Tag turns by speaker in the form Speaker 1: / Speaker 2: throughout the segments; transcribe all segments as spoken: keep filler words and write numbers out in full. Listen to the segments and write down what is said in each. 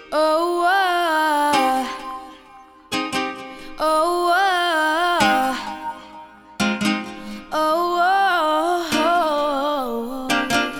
Speaker 1: Oh, oh, oh, oh, oh,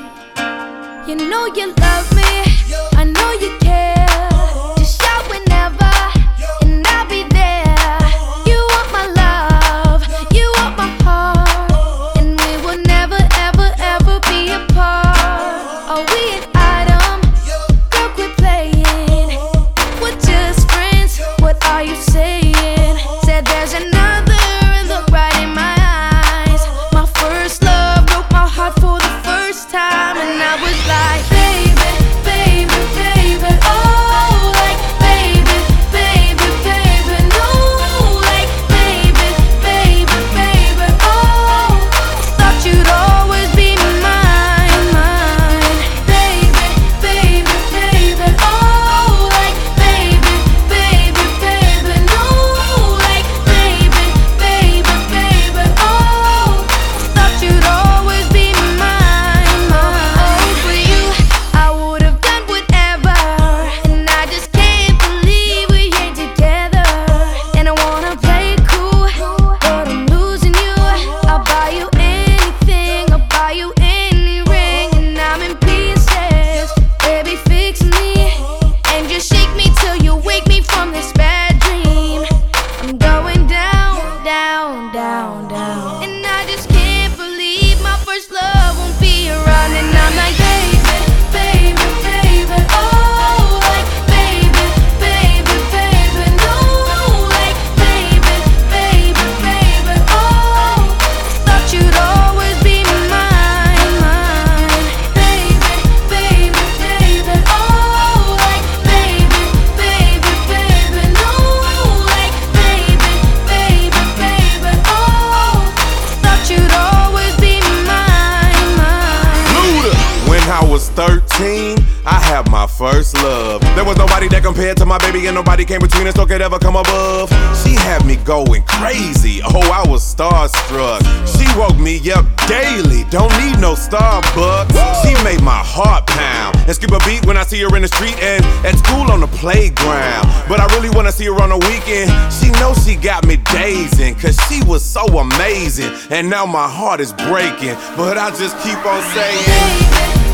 Speaker 1: oh. You know you love me, I know you care. Just shout whenever, and I'll be there. You want my love, you want my heart, and we will never, ever, ever be apart. Are we an item? Girl, quit playing. We're just friends, what are you saying? Said there's another, look right in my eyes. My first love broke my heart for the first time, and I was like, baby, baby, baby, oh, like, baby, baby, baby, no, like, baby, baby, baby, oh, thought you'd always be mine, mine, baby, baby, baby, oh, like, baby, baby, baby, no, like, baby, baby, baby, oh, thought you'd always be mine, mine. For you, I would've done whatever, and I just can't believe we ain't together. And I wanna play cool, but I'm losing you. I'll buy you anything, I'll buy you any ring, and I'm in pieces. Baby, fix me, and just shake me till you wake me from this bad dream. I'm going down, down, down, down, and I just can't believe my first love won't be around. And I'm like, baby, baby, baby, oh, like, baby, baby, baby, no, like, baby, baby, baby, oh, thought you'd always be mine, mine, baby, baby, baby, oh, like, baby, baby, baby, no, like, baby, baby, baby, oh, thought you'd always be mine, mine.
Speaker 2: Luda. When I was thirteen, I had my first love. There was nobody that compared to my baby, and nobody came between us or could ever come above. She had me going crazy, oh, I was starstruck. She woke me up daily, don't need no Starbucks. She made my heart pound and skip a beat when I see her in the street and at school on the playground. But I really wanna see her on the weekend. She knows she got me dazing, cause she was so amazing. And now my heart is breaking, but I just keep on saying,
Speaker 1: Baby,